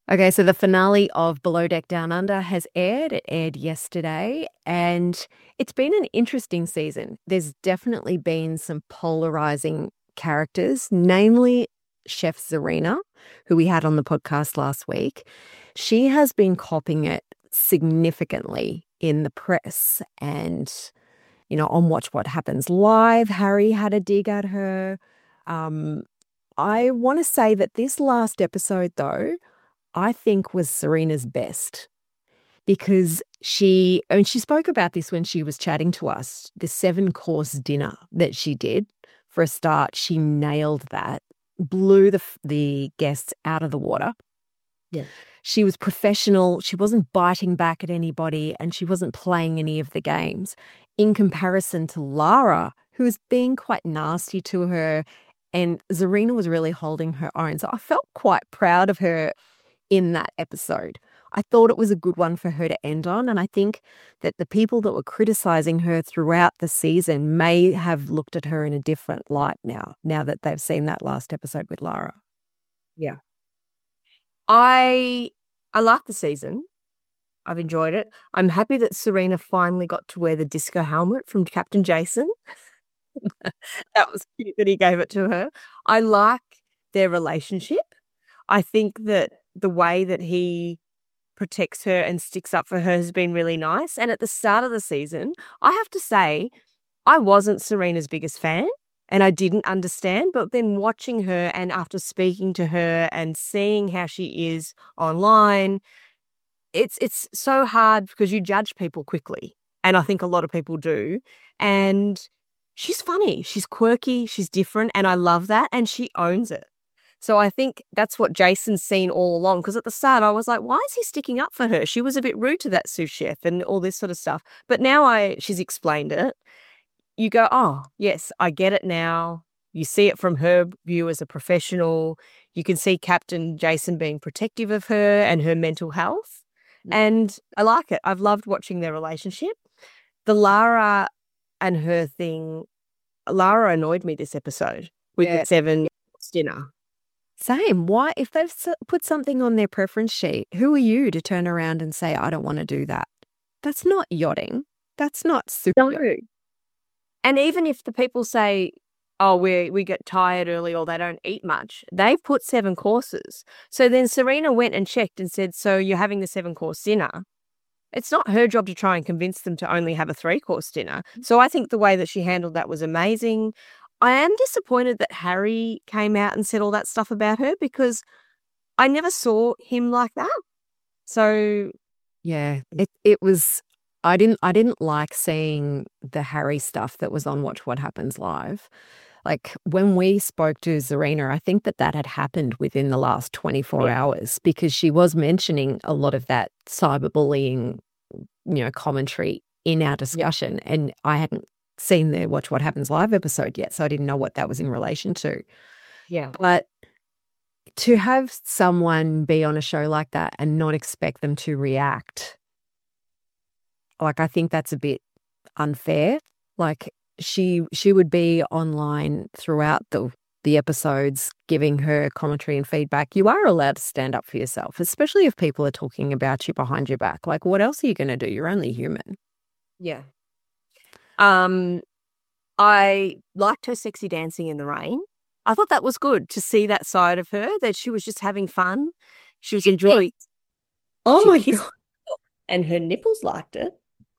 Okay, so the finale of Below Deck Down Under has aired. It aired yesterday, and it's been an interesting season. There's definitely been some polarizing characters, namely Chef Zarina, who we had on the podcast last week. She has been copping it significantly in the press and, on Watch What Happens Live, Harry had a dig at her. Um, I want to say that this last episode, though, I think was Serena's best because she spoke about this when she was chatting to us, the 7-course dinner that she did. For a start, she nailed that, blew the guests out of the water. Yeah. She was professional. She wasn't biting back at anybody and she wasn't playing any of the games. In comparison to Lara, who was being quite nasty to her, and Zarina was really holding her own. So I felt quite proud of her in that episode. I thought it was a good one for her to end on, and I think that the people that were criticizing her throughout the season may have looked at her in a different light now that they've seen that last episode with Lara. Yeah. I like the season. I've enjoyed it. I'm happy that Serena finally got to wear the disco helmet from Captain Jason. That was cute that he gave it to her. I like their relationship. I think that the way that he protects her and sticks up for her has been really nice. And at the start of the season, I have to say, I wasn't Serena's biggest fan and I didn't understand. But then watching her and after speaking to her and seeing how she is online, it's so hard because you judge people quickly. And I think a lot of people do. And she's funny. She's quirky. She's different. And I love that. And she owns it. So I think that's what Jason's seen all along. Because at the start, I was like, why is he sticking up for her? She was a bit rude to that sous chef and all this sort of stuff. But now she's explained it. You go, oh, yes, I get it now. You see it from her view as a professional. You can see Captain Jason being protective of her and her mental health. And I like it. I've loved watching their relationship. The Lara and her thing, Lara annoyed me this episode with the 7-course dinner. Same. Why, if they've put something on their preference sheet, who are you to turn around and say, I don't want to do that? That's not yachting. That's not super. No. And even if the people say, oh, we get tired early or they don't eat much, they've put 7 courses. So then Serena went and checked and said, so you're having the 7-course dinner. It's not her job to try and convince them to only have a 3-course dinner. So I think the way that she handled that was amazing. I am disappointed that Harry came out and said all that stuff about her because I never saw him like that. So yeah, it was. I didn't like seeing the Harry stuff that was on Watch What Happens Live. Like when we spoke to Zarina, I think that had happened within the last 24 hours because she was mentioning a lot of that cyberbullying, commentary in our discussion. And I hadn't seen the Watch What Happens Live episode yet, so I didn't know what that was in relation to. Yeah. But to have someone be on a show like that and not expect them to react, like I think that's a bit unfair. Like she would be online throughout the episodes giving her commentary and feedback. You are allowed to stand up for yourself, especially if people are talking about you behind your back. Like what else are you going to do? You're only human. Yeah. I liked her sexy dancing in the rain. I thought that was good to see that side of her, that she was just having fun. She was enjoying. Oh my God. And her nipples liked it.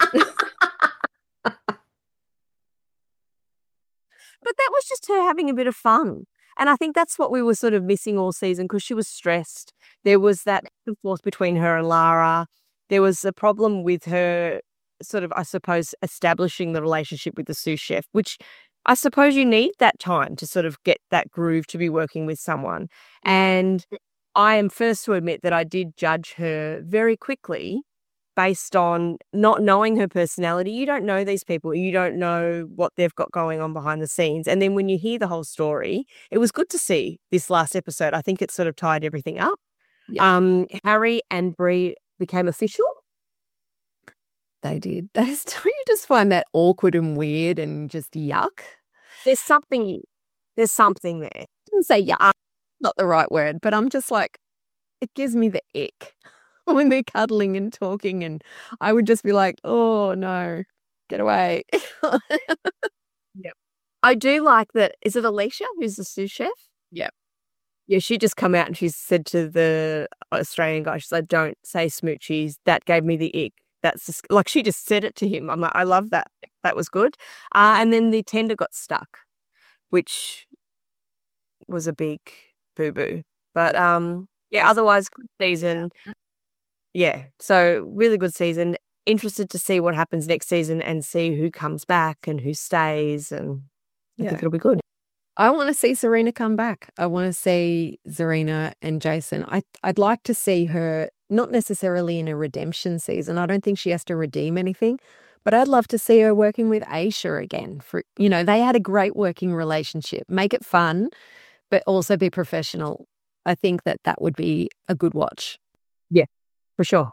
But that was just her having a bit of fun. And I think that's what we were sort of missing all season because she was stressed. There was that back and forth between her and Lara. There was a problem with her sort of, I suppose, establishing the relationship with the sous chef, which I suppose you need that time to sort of get that groove to be working with someone. And I am first to admit that I did judge her very quickly based on not knowing her personality. You don't know these people. You don't know what they've got going on behind the scenes. And then when you hear the whole story, it was good to see this last episode. I think it sort of tied everything up. Yeah. Harry and Bree became official. They did. You just find that awkward and weird and just yuck. There's something there. I didn't say yuck, not the right word, but I'm just like, it gives me the ick when they're cuddling and talking, and I would just be like, oh no, get away. Yep. I do like that. Is it Alicia who's the sous chef? Yep. Yeah, she just come out and she said to the Australian guy, she's like, don't say smoochies. That gave me the ick. That's just, like, she just said it to him. I'm like, I love that. That was good. And then the tender got stuck, which was a big boo-boo. But yeah, otherwise good season. Yeah, so really good season. Interested to see what happens next season and see who comes back and who stays, and I think it'll be good. I want to see Serena come back. I want to see Zarina and Jason. I'd like to see her, not necessarily in a redemption season. I don't think she has to redeem anything, but I'd love to see her working with Aisha again. They had a great working relationship. Make it fun, but also be professional. I think that would be a good watch. Yeah, for sure.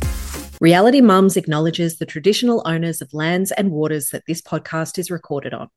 Reality Mums acknowledges the traditional owners of lands and waters that this podcast is recorded on,